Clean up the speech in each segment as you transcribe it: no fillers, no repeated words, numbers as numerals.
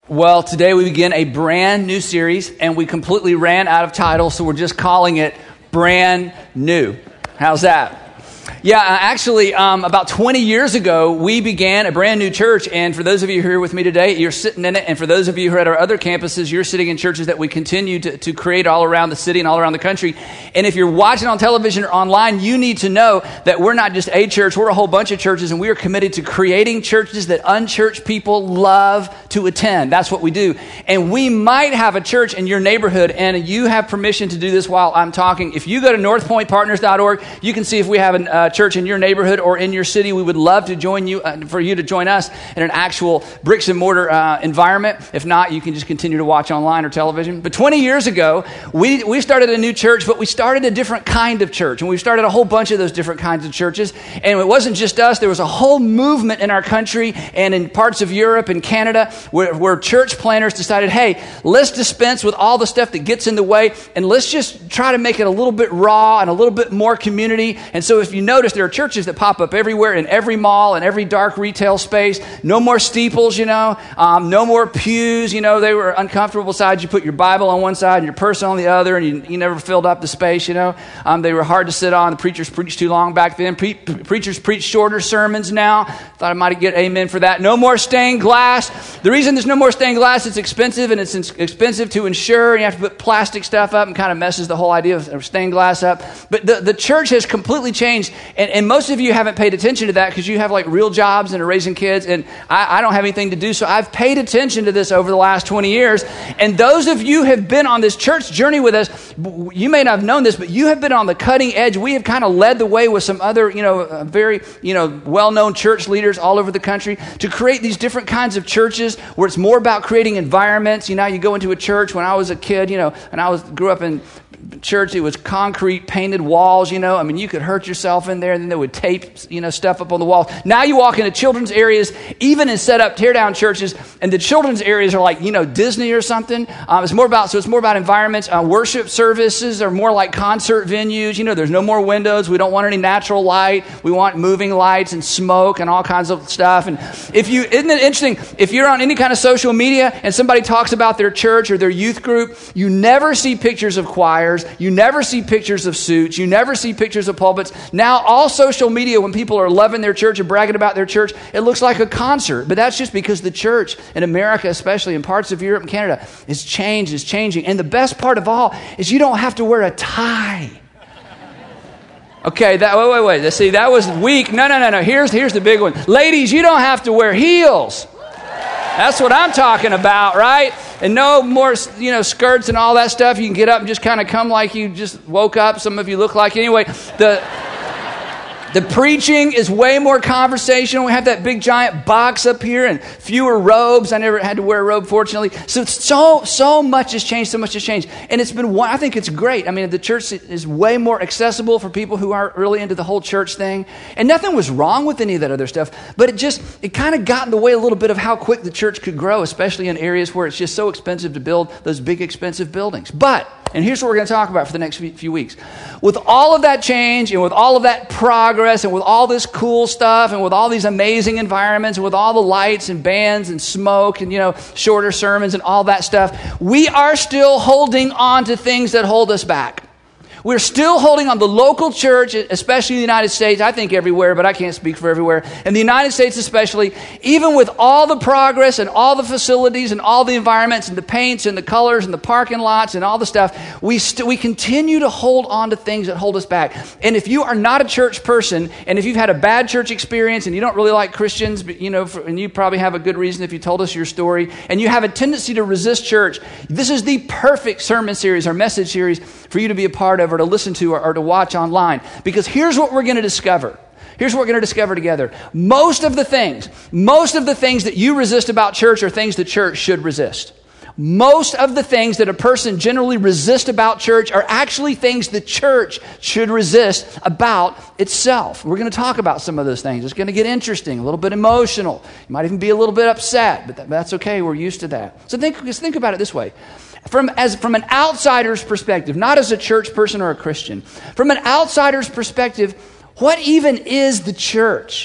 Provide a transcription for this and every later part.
Well, today we begin a brand new series, and we completely ran out of titles, so we're just calling it Brand New. How's that? Yeah, actually, about 20 years ago, we began a brand new church, and for those of you who are here with me today, you're sitting in it, and for those of you who are at our other campuses, you're sitting in churches that we continue to create all around the city and all around the country. And if you're watching on television or online, you need to know that we're not just a church, we're a whole bunch of churches, and we are committed to creating churches that unchurched people love to attend. That's what we do. And we might have a church in your neighborhood, and you have permission to do this while I'm talking. If you go to northpointpartners.org, you can see if we have a church in your neighborhood or in your city. We would love to join you, for you to join us in an actual bricks and mortar environment. If not, you can just continue to watch online or television. But 20 years ago, we started a new church, but we started a different kind of church. And we started a whole bunch of those different kinds of churches. And it wasn't just us. There was a whole movement in our country and in parts of Europe and Canada where church planners decided, hey, let's dispense with all the stuff that gets in the way, and let's just try to make it a little bit raw and a little bit more community. And so if you notice, there are churches that pop up everywhere in every mall and every dark retail space. No more steeples, no more pews. They were uncomfortable sides. You put your Bible on one side and your purse on the other, and you never filled up the space. They were hard to sit on. The preachers preached too long back then. Preachers preach shorter sermons now. Thought I might get amen for that. No more stained glass. The reason there's no more stained glass, it's expensive, and it's expensive to insure. You have to put plastic stuff up, and kind of messes the whole idea of stained glass up. But the church has completely changed, and most of you haven't paid attention to that because you have like real jobs and are raising kids, and I don't have anything to do, so I've paid attention to this over the last 20 years. And those of you who have been on this church journey with us, you may not have known this, but you have been on the cutting edge. We have kind of led the way with some other, very, well-known church leaders all over the country to create these different kinds of churches where it's more about creating environments. You go into a church. When I was a kid, and grew up in church, it was concrete painted walls. You could hurt yourself in there, and then they would tape stuff up on the walls. Now you walk into children's areas, even in set up tear down churches, and the children's areas are like Disney or something. It's more about environments. Worship services are more like concert venues. There's no more windows. We don't want any natural light. We want moving lights and smoke and all kinds of stuff. And isn't it interesting, if you're on any kind of social media and somebody talks about their church or their youth group, you never see pictures of choirs. You never see pictures of suits. You never see pictures of pulpits. Now, all social media, when people are loving their church and bragging about their church, it looks like a concert. But that's just because the church in America, especially in parts of Europe and Canada, is changing. And the best part of all is you don't have to wear a tie. Okay, wait. See, that was weak. No. Here's the big one. Ladies, you don't have to wear heels. That's what I'm talking about, right? And no more, skirts and all that stuff. You can get up and just kind of come like you just woke up. Some of you look like anyway. The preaching is way more conversational. We have that big giant box up here and fewer robes. I never had to wear a robe, fortunately. So much has changed. And it's been, I think it's great. The church is way more accessible for people who aren't really into the whole church thing. And nothing was wrong with any of that other stuff. But it kind of got in the way a little bit of how quick the church could grow, especially in areas where it's just so expensive to build those big, expensive buildings. And here's what we're going to talk about for the next few weeks. With all of that change and with all of that progress and with all this cool stuff and with all these amazing environments and with all the lights and bands and smoke and, shorter sermons and all that stuff, we are still holding on to things that hold us back. We're still holding on the local church, especially in the United States, I think everywhere, but I can't speak for everywhere. In the United States especially, even with all the progress and all the facilities and all the environments and the paints and the colors and the parking lots and all the stuff, we continue to hold on to things that hold us back. And if you are not a church person, and if you've had a bad church experience and you don't really like Christians, but, and you probably have a good reason if you told us your story, and you have a tendency to resist church, this is the perfect sermon series or message series for you to be a part of or to listen to or to watch online. Because here's what we're going to discover. Here's what we're going to discover together. Most of the things that you resist about church are things the church should resist. Most of the things that a person generally resists about church are actually things the church should resist about itself. We're going to talk about some of those things. It's going to get interesting, a little bit emotional. You might even be a little bit upset, but that's okay. We're used to that. So think about it this way. From an outsider's perspective, not as a church person or a Christian, from an outsider's perspective, what even is the church?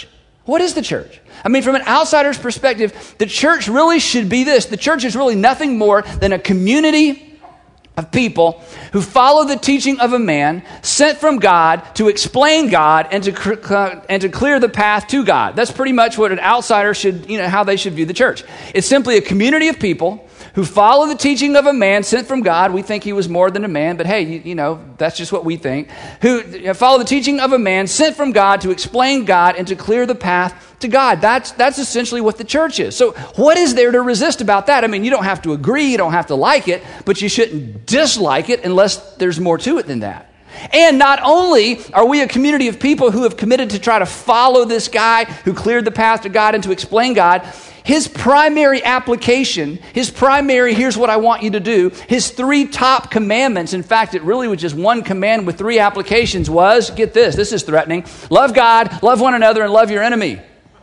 What is the church? I mean, from an outsider's perspective, the church really should be this. The church is really nothing more than a community of people who follow the teaching of a man sent from God to explain God and to clear the path to God. That's pretty much what an outsider should, how they should view the church. It's simply a community of people who follow the teaching of a man sent from God. We think he was more than a man, but hey, that's just what we think. Who follow the teaching of a man sent from God to explain God and to clear the path to God. That's essentially what the church is. So what is there to resist about that? I mean, you don't have to agree, you don't have to like it, but you shouldn't dislike it unless there's more to it than that. And not only are we a community of people who have committed to try to follow this guy who cleared the path to God and to explain God, his primary application, here's what I want you to do, his 3 top commandments, in fact, it really was just one command with 3 applications was, get this is threatening, love God, love one another, and love your enemy.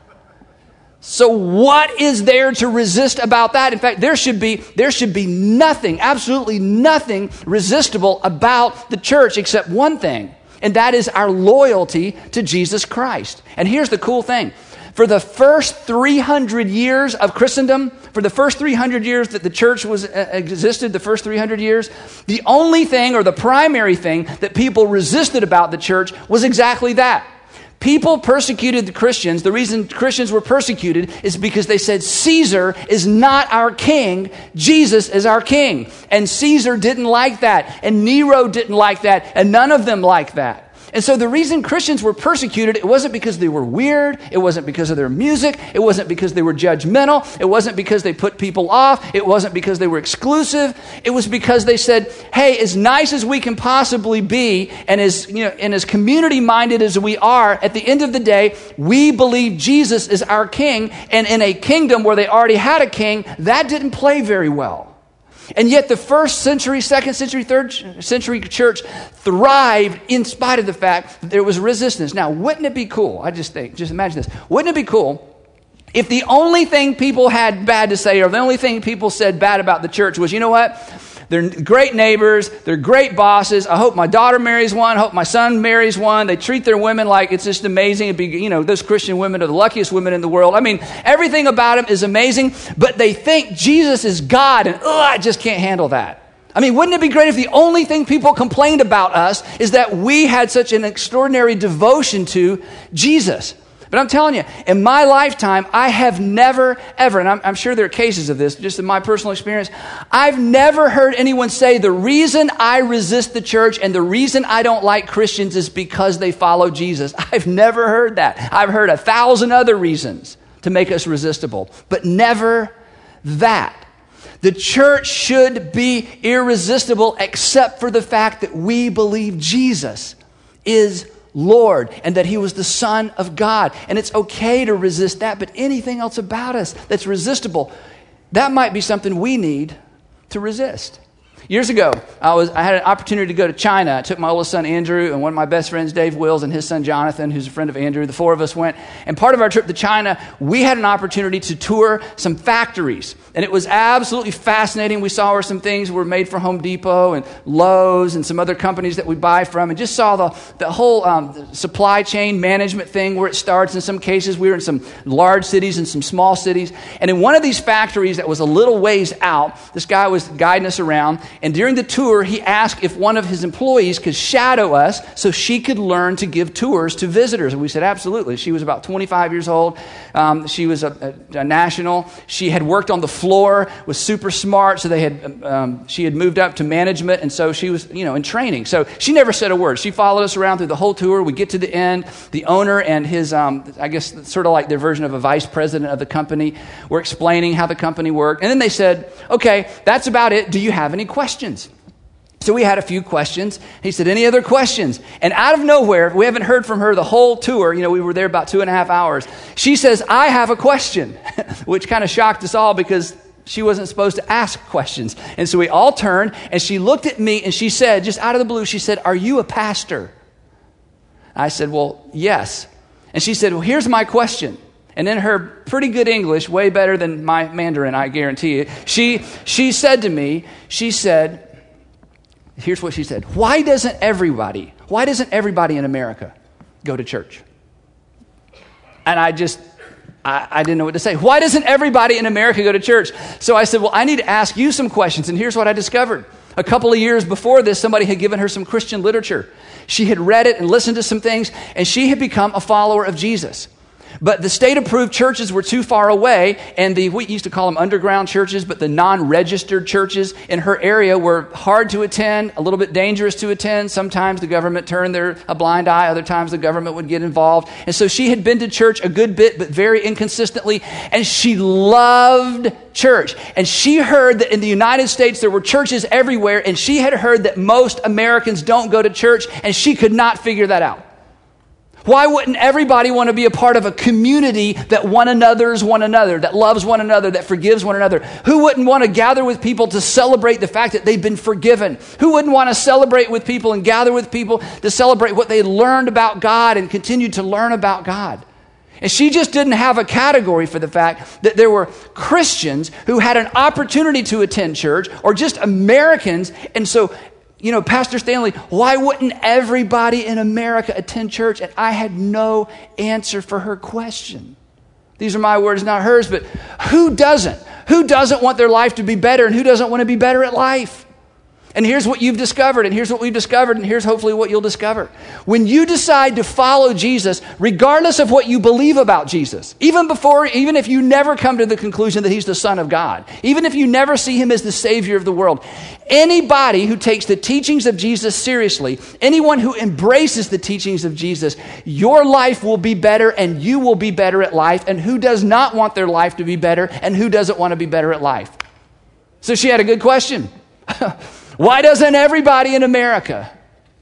So what is there to resist about that? In fact, there should be nothing, absolutely nothing resistible about the church except one thing, and that is our loyalty to Jesus Christ. And here's the cool thing. For the first 300 years of Christendom, for the first 300 years that the church existed, the first 300 years, the only thing or the primary thing that people resisted about the church was exactly that. People persecuted the Christians. The reason Christians were persecuted is because they said Caesar is not our king, Jesus is our king. And Caesar didn't like that, and Nero didn't like that, and none of them liked that. And so the reason Christians were persecuted, it wasn't because they were weird, it wasn't because of their music, it wasn't because they were judgmental, it wasn't because they put people off, it wasn't because they were exclusive, it was because they said, hey, as nice as we can possibly be, and as community-minded as we are, at the end of the day, we believe Jesus is our king, and in a kingdom where they already had a king, that didn't play very well. And yet the first century, second century, third century church thrived in spite of the fact that there was resistance. Now, wouldn't it be cool? Just imagine this. Wouldn't it be cool if the only thing people had bad to say, or the only thing people said bad about the church was, you know what? They're great neighbors. They're great bosses. I hope my daughter marries one. I hope my son marries one. They treat their women like it's just amazing. It'd be, those Christian women are the luckiest women in the world. I mean, everything about them is amazing, but they think Jesus is God, and I just can't handle that. I mean, wouldn't it be great if the only thing people complained about us is that we had such an extraordinary devotion to Jesus? But I'm telling you, in my lifetime, I have never, ever, and I'm sure there are cases of this, just in my personal experience, I've never heard anyone say the reason I resist the church and the reason I don't like Christians is because they follow Jesus. I've never heard that. I've heard 1,000 other reasons to make us resistible, but never that. The church should be irresistible except for the fact that we believe Jesus is Lord, and that he was the Son of God. And it's okay to resist that, but anything else about us that's resistible, that might be something we need to resist. Years ago, I had an opportunity to go to China. I took my oldest son, Andrew, and one of my best friends, Dave Wills, and his son, Jonathan, who's a friend of Andrew. The 4 of us went. And part of our trip to China, we had an opportunity to tour some factories. And it was absolutely fascinating. We saw where some things were made for Home Depot and Lowe's and some other companies that we buy from, and just saw the whole supply chain management thing where it starts. In some cases, we were in some large cities and some small cities. And in one of these factories that was a little ways out, this guy was guiding us around. And during the tour, he asked if one of his employees could shadow us so she could learn to give tours to visitors. And we said, absolutely. She was about 25 years old. She was a national. She had worked on the floor, was super smart. So she had moved up to management. And so she was, in training. So she never said a word. She followed us around through the whole tour. We get to the end. The owner and his, I guess, sort of like their version of a vice president of the company were explaining how the company worked. And then they said, okay, that's about it. Do you have any questions? So we had a few questions. He said, any other questions? And out of nowhere, we haven't heard from her the whole tour. We were there about 2.5 hours. She says, I have a question, which kind of shocked us all because she wasn't supposed to ask questions. And so we all turned and she looked at me and she said, just out of the blue, she said, are you a pastor? I said, well, yes. And she said, well, here's my question. And in her pretty good English, way better than my Mandarin, I guarantee you, she said to me, here's what she said, why doesn't everybody in America go to church? And I didn't know what to say. Why doesn't everybody in America go to church? So I said, well, I need to ask you some questions. And here's what I discovered. A couple of years before this, somebody had given her some Christian literature. She had read it and listened to some things, and she had become a follower of Jesus. But the state-approved churches were too far away, and we used to call them underground churches, but the non-registered churches in her area were hard to attend, a little bit dangerous to attend. Sometimes the government turned a blind eye. Other times the government would get involved. And so she had been to church a good bit, but very inconsistently, and she loved church. And she heard that in the United States there were churches everywhere, and she had heard that most Americans don't go to church, and she could not figure that out. Why wouldn't everybody want to be a part of a community that one another's one another, that loves one another, that forgives one another? Who wouldn't want to gather with people to celebrate the fact that they've been forgiven? Who wouldn't want to celebrate with people and gather with people to celebrate what they learned about God and continue to learn about God? And she just didn't have a category for the fact that there were Christians who had an opportunity to attend church, or just Americans. And so, Pastor Stanley, why wouldn't everybody in America attend church? And I had no answer for her question. These are my words, not hers, but who doesn't? Who doesn't want their life to be better, and who doesn't want to be better at life? And here's what you've discovered, and here's what we've discovered, and here's hopefully what you'll discover. When you decide to follow Jesus, regardless of what you believe about Jesus, even if you never come to the conclusion that he's the Son of God, even if you never see him as the Savior of the world, anybody who takes the teachings of Jesus seriously, anyone who embraces the teachings of Jesus, your life will be better and you will be better at life. And who does not want their life to be better, and who doesn't want to be better at life? So she had a good question. Why doesn't everybody in America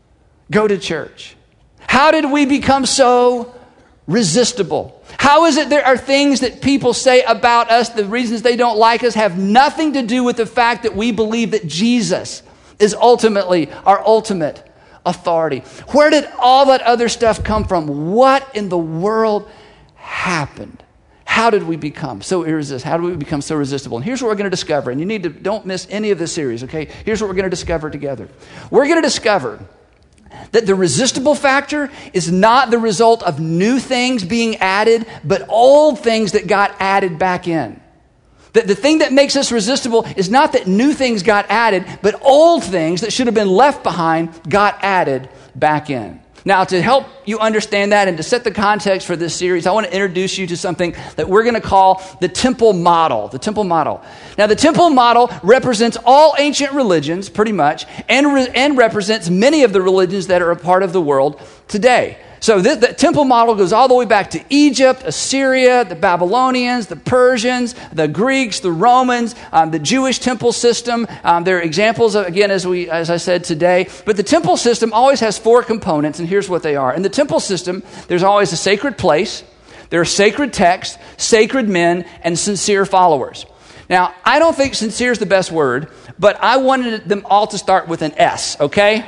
go to church? How did we become so resistible? How is it there are things that people say about us, the reasons they don't like us, have nothing to do with the fact that we believe that Jesus is ultimately our ultimate authority? Where did all that other stuff come from? What in the world happened? How did we become so irresistible? How did we become so resistible? And here's what we're going to discover. And don't miss any of this series, okay? Here's what we're going to discover together. We're going to discover that the resistible factor is not the result of new things being added, but old things that got added back in. That the thing that makes us resistible is not that new things got added, but old things that should have been left behind got added back in. Now, to help you understand that and to set the context for this series, I want to introduce you to something that we're going to call the temple model. The temple model. Now, the temple model represents all ancient religions, pretty much, and represents many of the religions that are a part of the world today. So the temple model goes all the way back to Egypt, Assyria, the Babylonians, the Persians, the Greeks, the Romans, the Jewish temple system. There are examples, again, as I said today. But the temple system always has four components, and here's what they are. In the temple system, there's always a sacred place, there are sacred texts, sacred men, and sincere followers. Now, I don't think sincere is the best word, but I wanted them all to start with an S, okay?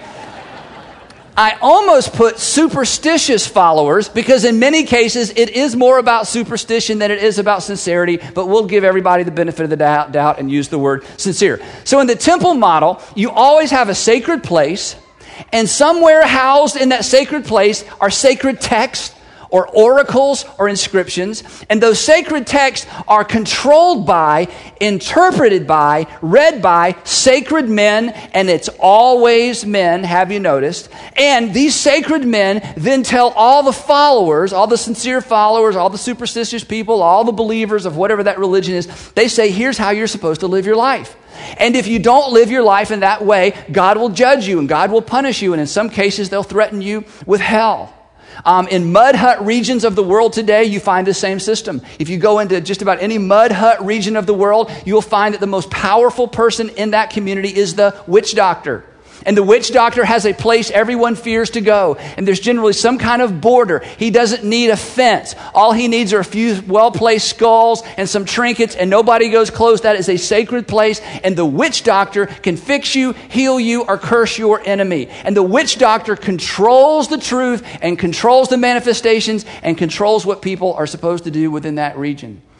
I almost put superstitious followers because in many cases it is more about superstition than it is about sincerity, but we'll give everybody the benefit of the doubt and use the word sincere. So in the temple model, you always have a sacred place, and somewhere housed in that sacred place are sacred texts or oracles or inscriptions, and those sacred texts are controlled by, interpreted by, read by sacred men, and it's always men, have you noticed? And these sacred men then tell all the followers, all the sincere followers, all the superstitious people, all the believers of whatever that religion is, they say, here's how you're supposed to live your life. And if you don't live your life in that way, God will judge you and God will punish you, and in some cases they'll threaten you with hell. In mud hut regions of the world today, you find the same system. If you go into just about any mud hut region of the world, you'll find that the most powerful person in that community is the witch doctor. And the witch doctor has a place everyone fears to go. And there's generally some kind of border. He doesn't need a fence. All he needs are a few well-placed skulls and some trinkets, and nobody goes close. That is a sacred place. And the witch doctor can fix you, heal you, or curse your enemy. And the witch doctor controls the truth and controls the manifestations and controls what people are supposed to do within that region.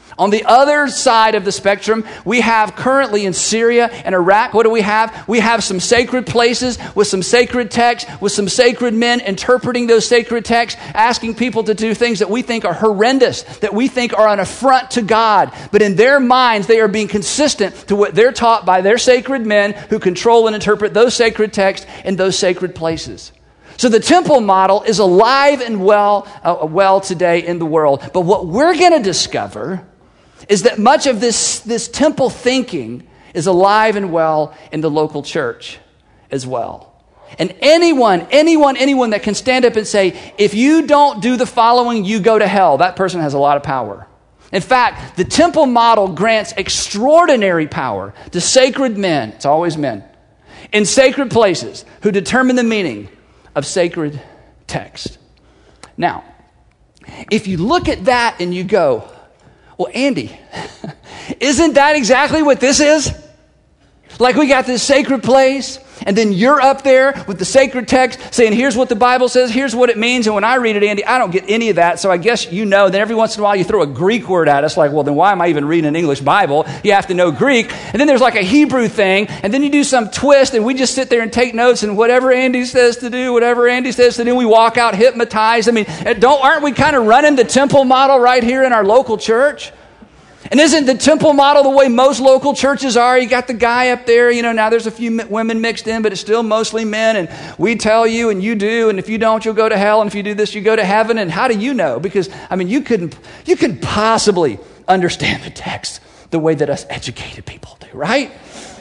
On the other side of the spectrum, we have currently in Syria and Iraq, what do we have? We have some sacred places with some sacred texts, with some sacred men interpreting those sacred texts, asking people to do things that we think are horrendous, that we think are an affront to God. But in their minds, they are being consistent to what they're taught by their sacred men who control and interpret those sacred texts in those sacred places. So the temple model is alive and well today in the world. But what we're going to discover is that much of this temple thinking is alive and well in the local church as well. And anyone that can stand up and say, if you don't do the following, you go to hell, that person has a lot of power. In fact, the temple model grants extraordinary power to sacred men, it's always men, in sacred places who determine the meaning of sacred text. Now, if you look at that and you go, well, Andy, isn't that exactly what this is? Like we got this sacred place, and then you're up there with the sacred text saying, here's what the Bible says, here's what it means. And when I read it, Andy, I don't get any of that. So I guess you know. Then every once in a while you throw a Greek word at us like, well, then why am I even reading an English Bible? You have to know Greek. And then there's like a Hebrew thing. And then you do some twist and we just sit there and take notes and whatever Andy says to do, we walk out hypnotized. I mean, aren't we kind of running the temple model right here in our local church? And isn't the temple model the way most local churches are? You got the guy up there, now there's a few women mixed in, but it's still mostly men. And we tell you and you do. And if you don't, you'll go to hell. And if you do this, you go to heaven. And how do you know? Because, you couldn't possibly understand the text the way that us educated people do, right?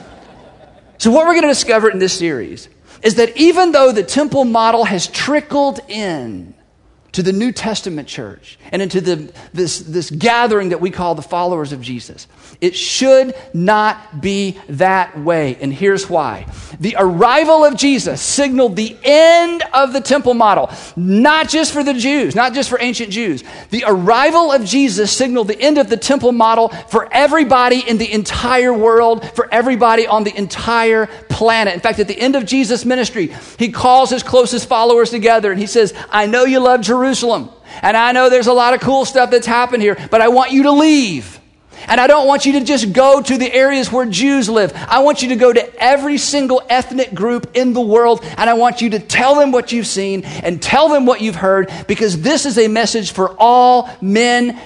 So what we're going to discover in this series is that even though the temple model has trickled in to the New Testament church and into this gathering that we call the followers of Jesus, it should not be that way. And here's why. The arrival of Jesus signaled the end of the temple model, not just for the Jews, not just for ancient Jews. The arrival of Jesus signaled the end of the temple model for everybody in the entire world, for everybody on the entire planet. In fact, at the end of Jesus' ministry, he calls his closest followers together and he says, I know you love Jerusalem, and I know there's a lot of cool stuff that's happened here, but I want you to leave. And I don't want you to just go to the areas where Jews live. I want you to go to every single ethnic group in the world, and I want you to tell them what you've seen and tell them what you've heard, because this is a message for all men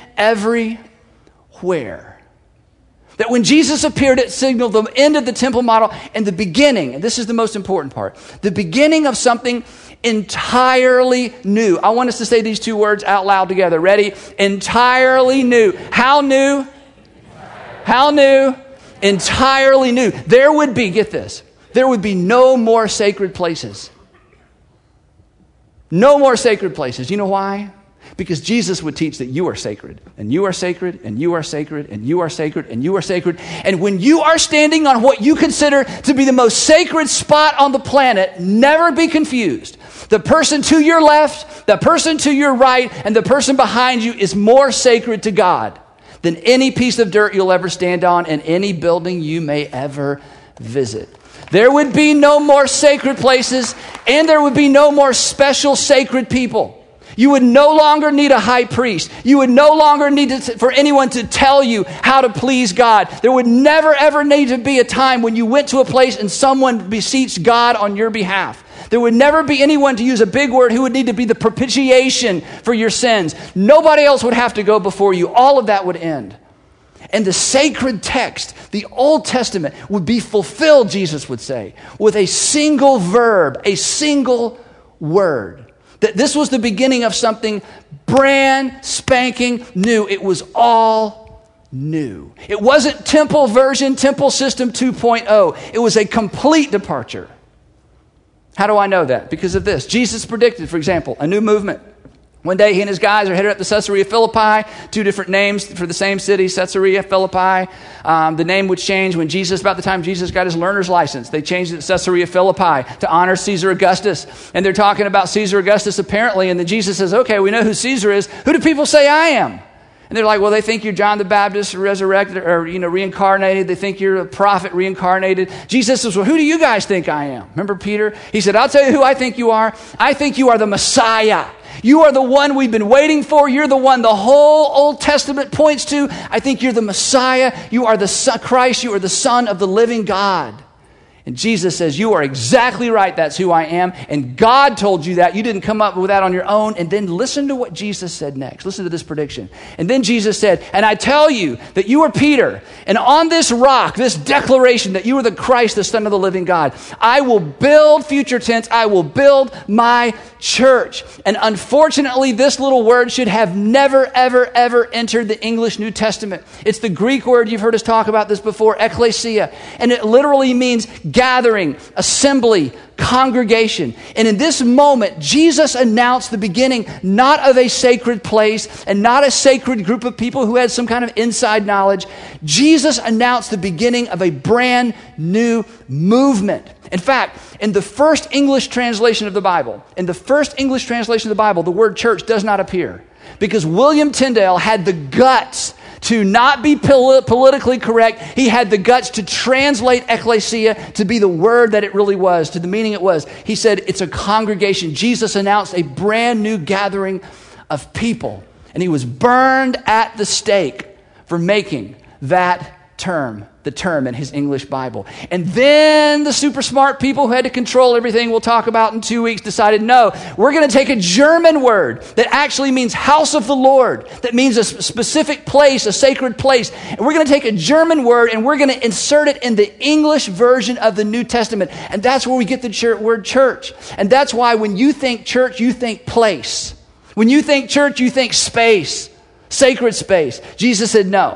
everywhere. That when Jesus appeared, it signaled the end of the temple model and the beginning, and this is the most important part, the beginning of something entirely new. I want us to say these two words out loud together. Ready? Entirely new. How new? How new? Entirely new. There would be, get this, there would be no more sacred places. No more sacred places. You know why? Because Jesus would teach that you are sacred, and you are sacred, and you are sacred, and you are sacred, and you are sacred. And when you are standing on what you consider to be the most sacred spot on the planet, never be confused. The person to your left, the person to your right, and the person behind you is more sacred to God than any piece of dirt you'll ever stand on and any building you may ever visit. There would be no more sacred places, and there would be no more special sacred people. You would no longer need a high priest. You would no longer need for anyone to tell you how to please God. There would never, ever need to be a time when you went to a place and someone beseeched God on your behalf. There would never be anyone, to use a big word, who would need to be the propitiation for your sins. Nobody else would have to go before you. All of that would end. And the sacred text, the Old Testament, would be fulfilled, Jesus would say, with a single verb, a single word. That this was the beginning of something brand spanking new. It was all new. It wasn't temple version, temple system 2.0. It was a complete departure. How do I know that? Because of this. Jesus predicted, for example, a new movement. One day he and his guys are headed up to Caesarea Philippi, two different names for the same city, Caesarea Philippi. The name would change when about the time Jesus got his learner's license. They changed it to Caesarea Philippi to honor Caesar Augustus. And they're talking about Caesar Augustus apparently, and then Jesus says, okay, we know who Caesar is. Who do people say I am? And they're like, well, they think you're John the Baptist resurrected or, reincarnated. They think you're a prophet reincarnated. Jesus says, well, who do you guys think I am? Remember Peter? He said, I'll tell you who I think you are. I think you are the Messiah. You are the one we've been waiting for. You're the one the whole Old Testament points to. I think you're the Messiah. You are the Christ. You are the Son of the living God. And Jesus says, you are exactly right. That's who I am. And God told you that. You didn't come up with that on your own. And then listen to what Jesus said next. Listen to this prediction. And then Jesus said, and I tell you that you are Peter. And on this rock, this declaration that you are the Christ, the Son of the living God, I will build, future tense, I will build my church. And unfortunately, this little word should have never, ever, ever entered the English New Testament. It's the Greek word, you've heard us talk about this before, ekklesia. And it literally means gathering, assembly, congregation. And in this moment, Jesus announced the beginning not of a sacred place and not a sacred group of people who had some kind of inside knowledge. Jesus announced the beginning of a brand new movement. In fact, in the first English translation of the Bible, the word church does not appear because William Tyndale had the guts to not be politically correct. He had the guts to translate ekklesia to be the word that it really was, to the meaning it was. He said it's a congregation. Jesus announced a brand new gathering of people, and he was burned at the stake for making that term, the term in his English Bible. And then the super smart people who had to control everything we'll talk about in 2 weeks decided, no, we're going to take a German word that actually means house of the Lord, that means a specific place, a sacred place. And we're going to take a German word and we're going to insert it in the English version of the New Testament. And that's where we get the word church. And that's why when you think church, you think place. When you think church, you think space, sacred space. Jesus said, no.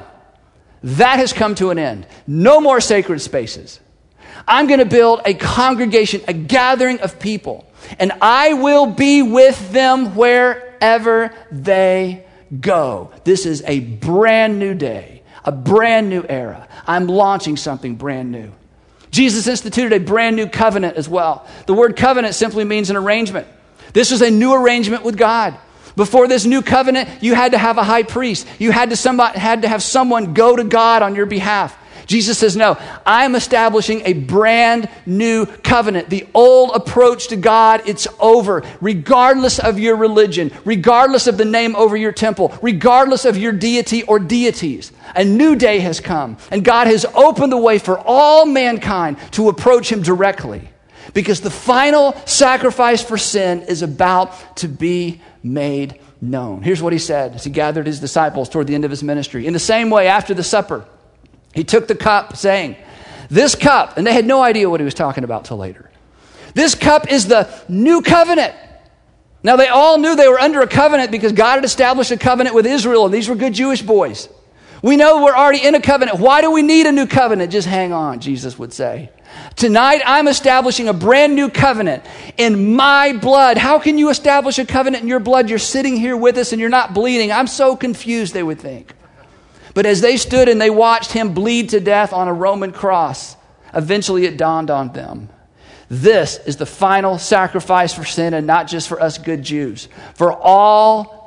That has come to an end. No more sacred spaces. I'm going to build a congregation, a gathering of people, and I will be with them wherever they go. This is a brand new day, a brand new era. I'm launching something brand new. Jesus instituted a brand new covenant as well. The word covenant simply means an arrangement. This is a new arrangement with God. Before this new covenant, you had to have a high priest. You had to have someone go to God on your behalf. Jesus says, no, I'm establishing a brand new covenant. The old approach to God, it's over. Regardless of your religion, regardless of the name over your temple, regardless of your deity or deities, a new day has come. And God has opened the way for all mankind to approach him directly. Because the final sacrifice for sin is about to be made known. Here's what he said as he gathered his disciples toward the end of his ministry. In the same way, after the supper, he took the cup saying, this cup, and they had no idea what he was talking about till later. This cup is the new covenant. Now they all knew they were under a covenant because God had established a covenant with Israel, and these were good Jewish boys. We know we're already in a covenant. Why do we need a new covenant? Just hang on, Jesus would say. Tonight, I'm establishing a brand new covenant in my blood. How can you establish a covenant in your blood? You're sitting here with us and you're not bleeding. I'm so confused, they would think. But as they stood and they watched him bleed to death on a Roman cross, eventually it dawned on them. This is the final sacrifice for sin, and not just for us good Jews, for all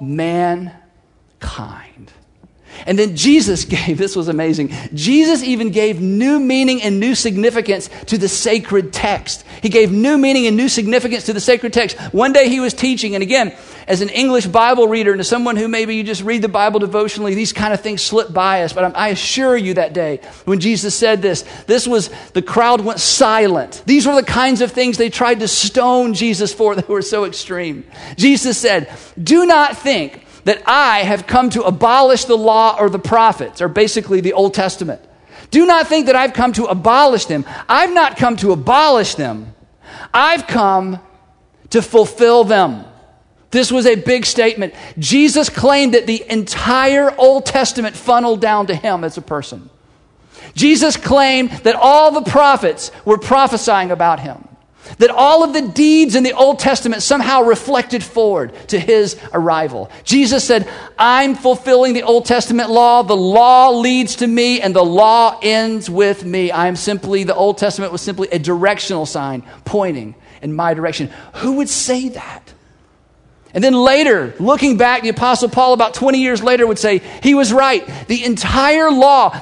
mankind. And then Jesus gave, this was amazing, Jesus even gave new meaning and new significance to the sacred text. He gave new meaning and new significance to the sacred text. One day he was teaching, and again, as an English Bible reader and as someone who maybe you just read the Bible devotionally, these kind of things slip by us. But I assure you that day when Jesus said this was, the crowd went silent. These were the kinds of things they tried to stone Jesus for that were so extreme. Jesus said, do not think that I have come to abolish the law or the prophets, or basically the Old Testament. Do not think that I've come to abolish them. I've not come to abolish them. I've come to fulfill them. This was a big statement. Jesus claimed that the entire Old Testament funneled down to him as a person. Jesus claimed that all the prophets were prophesying about him. That all of the deeds in the Old Testament somehow reflected forward to his arrival. Jesus said, I'm fulfilling the Old Testament law. The law leads to me and the law ends with me. The Old Testament was simply a directional sign pointing in my direction. Who would say that? And then later, looking back, the Apostle Paul about 20 years later would say, he was right. The entire law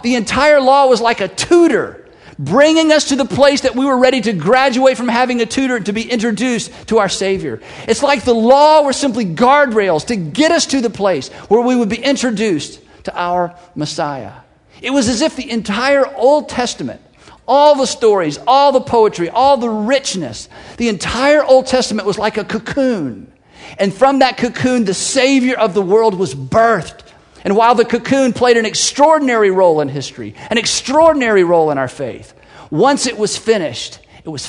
was like a tutor, bringing us to the place that we were ready to graduate from having a tutor to be introduced to our Savior. It's like the law were simply guardrails to get us to the place where we would be introduced to our Messiah. It was as if the entire Old Testament, all the stories, all the poetry, all the richness, the entire Old Testament was like a cocoon. And from that cocoon, the Savior of the world was birthed. And while the cocoon played an extraordinary role in history, an extraordinary role in our faith, once it was finished.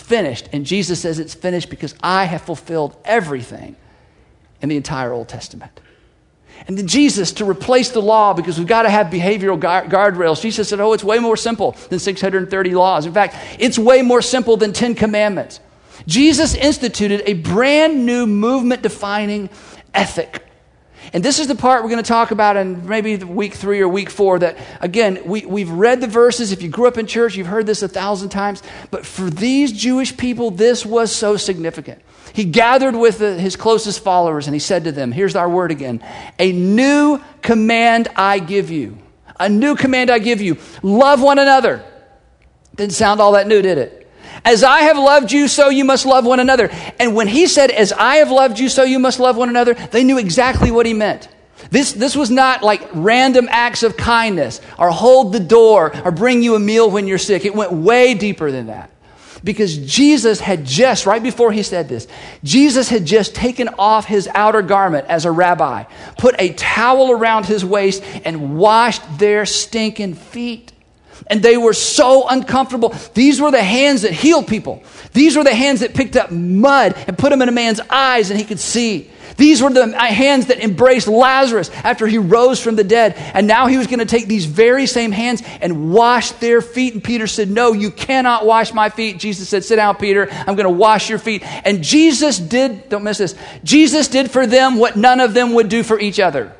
And Jesus says it's finished because I have fulfilled everything in the entire Old Testament. And then Jesus, to replace the law, because we've got to have behavioral guardrails, Jesus said, it's way more simple than 630 laws. In fact, it's way more simple than 10 commandments. Jesus instituted a brand new movement-defining ethic. And this is the part we're going to talk about in maybe week 3 or week 4 that, again, we've read the verses. If you grew up in church, you've heard this 1,000 times. But for these Jewish people, this was so significant. He gathered with his closest followers and he said to them, here's our word again, a new command I give you. A new command I give you. Love one another. Didn't sound all that new, did it? As I have loved you, so you must love one another. And when he said, as I have loved you, so you must love one another, they knew exactly what he meant. This was not like random acts of kindness or hold the door or bring you a meal when you're sick. It went way deeper than that. Because Jesus had just, right before he said this, Jesus had just taken off his outer garment as a rabbi, put a towel around his waist and washed their stinking feet. And they were so uncomfortable. These were the hands that healed people. These were the hands that picked up mud and put them in a man's eyes and he could see. These were the hands that embraced Lazarus after he rose from the dead. And now he was going to take these very same hands and wash their feet. And Peter said, no, you cannot wash my feet. Jesus said, sit down, Peter. I'm going to wash your feet. And Jesus did, don't miss this, Jesus did for them what none of them would do for each other.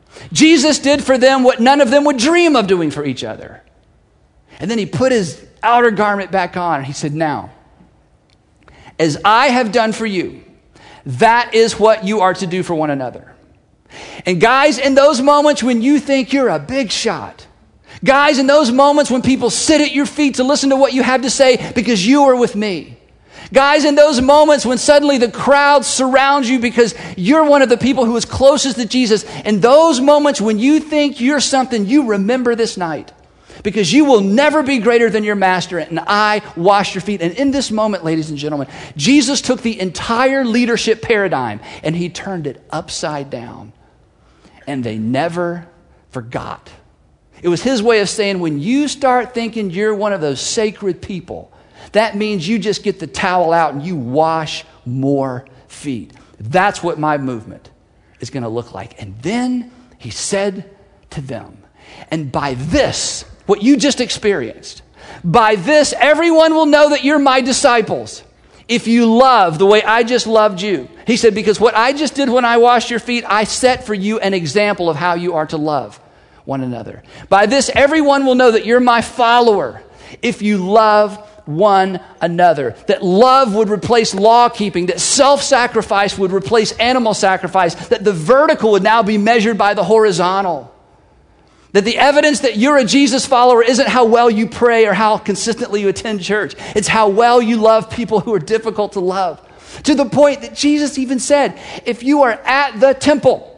Jesus did for them what none of them would dream of doing for each other. And then he put his outer garment back on and he said, now, as I have done for you, that is what you are to do for one another. And guys, in those moments when you think you're a big shot, guys, in those moments when people sit at your feet to listen to what you have to say because you are with me, guys, in those moments when suddenly the crowd surrounds you because you're one of the people who is closest to Jesus, in those moments when you think you're something, you remember this night. Because you will never be greater than your master, and I wash your feet. And in this moment, ladies and gentlemen, Jesus took the entire leadership paradigm and he turned it upside down. And they never forgot. It was his way of saying, when you start thinking you're one of those sacred people, that means you just get the towel out and you wash more feet. That's what my movement is going to look like. And then he said to them, and by this, what you just experienced, by this, everyone will know that you're my disciples if you love the way I just loved you. He said, because what I just did when I washed your feet, I set for you an example of how you are to love one another. By this, everyone will know that you're my follower if you love one another. That love would replace law keeping, that self-sacrifice would replace animal sacrifice, that the vertical would now be measured by the horizontal. That the evidence that you're a Jesus follower isn't how well you pray or how consistently you attend church. It's how well you love people who are difficult to love. To the point that Jesus even said, if you are at the temple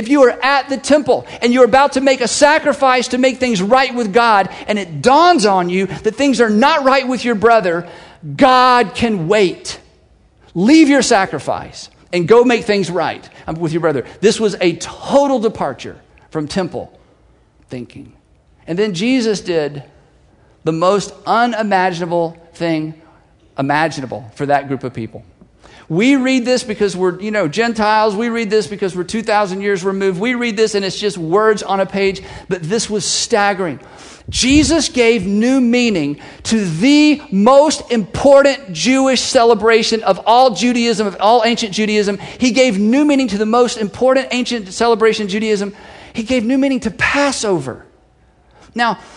and you're about to make a sacrifice to make things right with God, and it dawns on you that things are not right with your brother, God can wait. Leave your sacrifice and go make things right with your brother. This was a total departure from temple thinking. And then Jesus did the most unimaginable thing imaginable for that group of people. We read this because we're, Gentiles. We read this because we're 2,000 years removed. We read this and it's just words on a page, but this was staggering. Jesus gave new meaning to the most important Jewish celebration of all Judaism, of all ancient Judaism. He gave new meaning to the most important ancient celebration of Judaism. He gave new meaning to Passover. Now,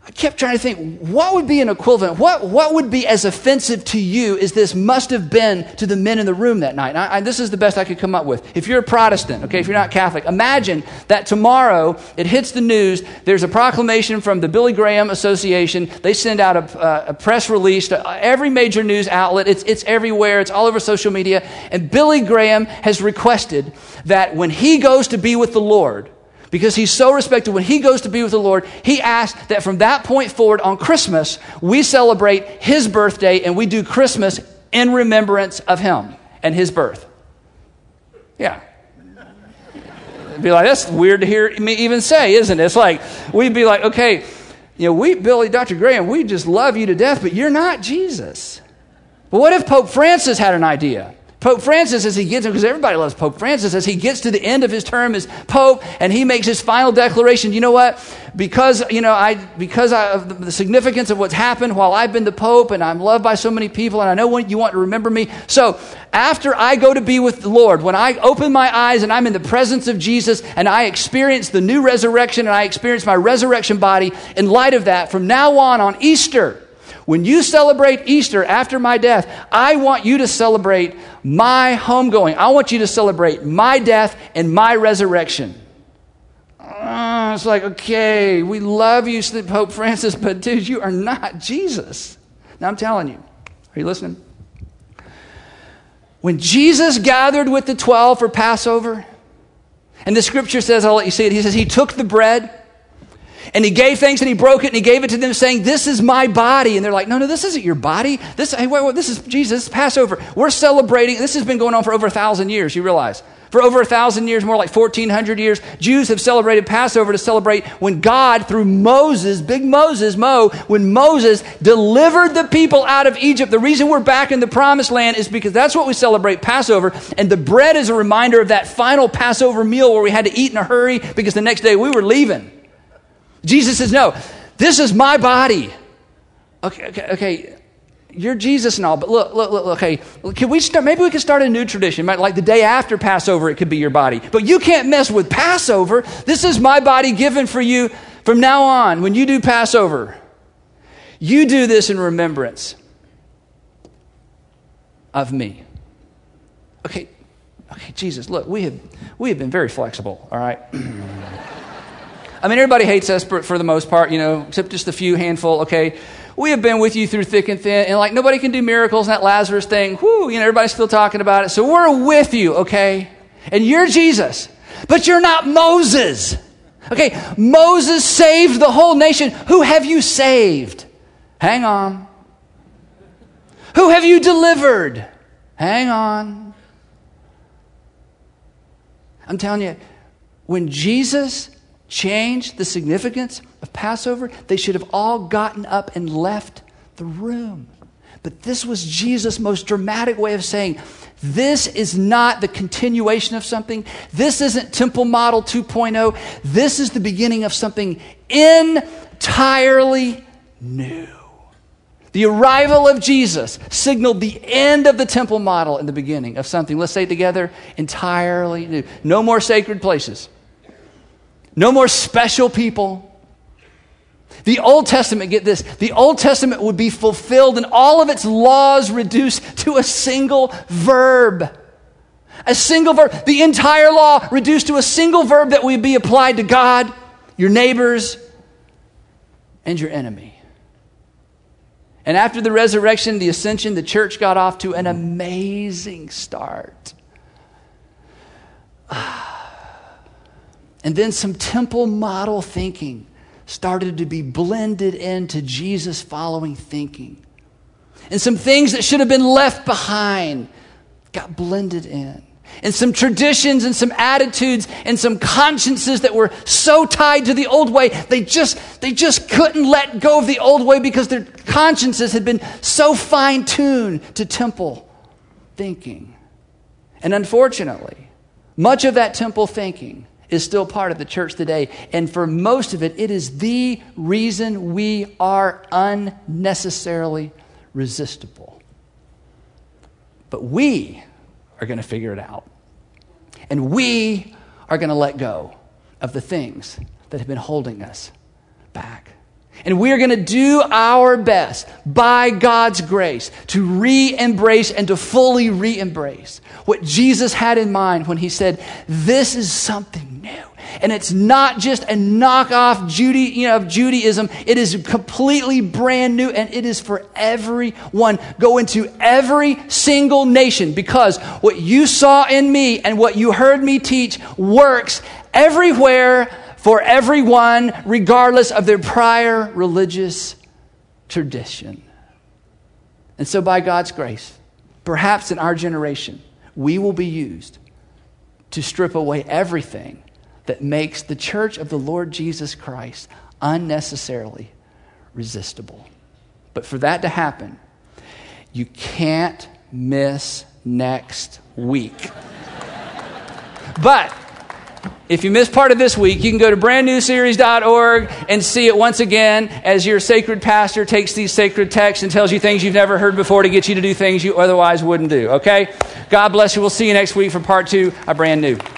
I kept trying to think, what would be an equivalent? What would be as offensive to you as this must have been to the men in the room that night? And this is the best I could come up with. If you're a Protestant, okay, if you're not Catholic, imagine that tomorrow it hits the news. There's a proclamation from the Billy Graham Association. They send out a press release to every major news outlet. It's everywhere. It's all over social media. And Billy Graham has requested that when he goes to be with the Lord, because he's so respected, when he goes to be with the Lord, he asked that from that point forward on Christmas, we celebrate his birthday and we do Christmas in remembrance of him and his birth. Yeah. It'd be like, that's weird to hear me even say, isn't it? It's like, we'd be like, okay, Dr. Graham, we just love you to death, but you're not Jesus. But what if Pope Francis had an idea? Pope Francis, as he gets, because everybody loves Pope Francis, as he gets to the end of his term as Pope and he makes his final declaration, you know what? Because of the significance of what's happened while I've been the Pope and I'm loved by so many people and I know you want to remember me. So after I go to be with the Lord, when I open my eyes and I'm in the presence of Jesus and I experience the new resurrection and I experience my resurrection body, in light of that, from now on Easter, when you celebrate Easter after my death, I want you to celebrate my homegoing. I want you to celebrate my death and my resurrection. It's like, okay, we love you, Pope Francis, but dude, you are not Jesus. Now I'm telling you. Are you listening? When Jesus gathered with the 12 for Passover, and the scripture says, I'll let you see it, he says he took the bread, and he gave thanks and he broke it and he gave it to them saying, this is my body. And they're like, no, this isn't your body. This is Jesus, Passover. We're celebrating. This has been going on for over 1,000 years, you realize. For over 1,000 years, more like 1,400 years, Jews have celebrated Passover to celebrate when God, through Moses, big Moses, when Moses delivered the people out of Egypt. The reason we're back in the promised land is because that's what we celebrate, Passover. And the bread is a reminder of that final Passover meal where we had to eat in a hurry because the next day we were leaving. Jesus says, no, this is my body. Okay. You're Jesus and all, but look, okay. Can we start, maybe we could start a new tradition. Like the day after Passover, it could be your body. But you can't mess with Passover. This is my body given for you from now on. When you do Passover, you do this in remembrance of me. Okay, Jesus, look, we have been very flexible, all right? I mean, everybody hates us for the most part, except just a few handful, okay? We have been with you through thick and thin, and nobody can do miracles, and that Lazarus thing, everybody's still talking about it. So we're with you, okay? And you're Jesus, but you're not Moses. Okay, Moses saved the whole nation. Who have you saved? Hang on. Who have you delivered? Hang on. I'm telling you, when Jesus changed the significance of Passover, they should have all gotten up and left the room. But this was Jesus' most dramatic way of saying, this is not the continuation of something. This isn't Temple Model 2.0. This is the beginning of something entirely new. The arrival of Jesus signaled the end of the temple model and the beginning of something, let's say it together, entirely new. No more sacred places. No more special people. The Old Testament, get this, the Old Testament would be fulfilled and all of its laws reduced to a single verb. A single verb. The entire law reduced to a single verb that would be applied to God, your neighbors, and your enemy. And after the resurrection, the ascension, the church got off to an amazing start. And then some temple model thinking started to be blended into Jesus following thinking. And some things that should have been left behind got blended in. And some traditions and some attitudes and some consciences that were so tied to the old way, they just couldn't let go of the old way because their consciences had been so fine-tuned to temple thinking. And unfortunately, much of that temple thinking is still part of the church today. And for most of it, it is the reason we are unnecessarily resistible. But we are going to figure it out. And we are going to let go of the things that have been holding us back. And we are going to do our best by God's grace to re-embrace and to fully re-embrace what Jesus had in mind when he said, this is something new. And it's not just a knockoff of Judaism. It is completely brand new, and it is for everyone. Go into every single nation, because what you saw in me and what you heard me teach works everywhere for everyone, regardless of their prior religious tradition. And so by God's grace, perhaps in our generation, we will be used to strip away everything that makes the church of the Lord Jesus Christ unnecessarily resistible. But for that to happen, you can't miss next week. But if you missed part of this week, you can go to brandnewseries.org and see it once again as your sacred pastor takes these sacred texts and tells you things you've never heard before to get you to do things you otherwise wouldn't do, okay? God bless you. We'll see you next week for part 2 of Brand New.